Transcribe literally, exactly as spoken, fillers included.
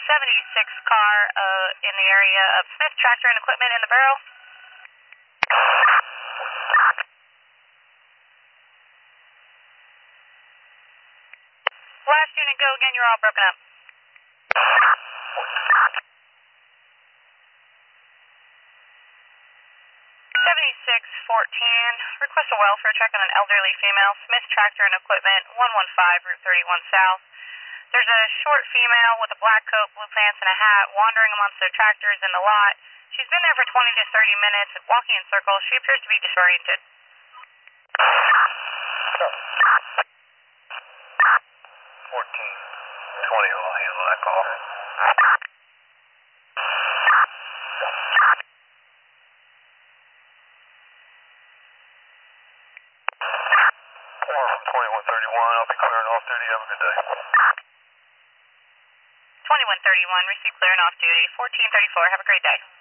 seventy-six car uh, in the area of Smith Tractor and Equipment in the Barrel. Last unit, go again, you're all broken up. seventy-six fourteen, request a welfare check on an elderly female, Smith Tractor and Equipment, one one five Route thirty-one South. There's a short female with a black coat, blue pants, and a hat wandering amongst their tractors in the lot. She's been there for twenty to thirty minutes, walking in circles. She appears to be disoriented. fourteen twenty will handle that call. twenty-one thirty-one, I'll be clearing off duty. Have a good day. twenty-one thirty-one, receive clear and off duty. fourteen thirty-four, have a great day.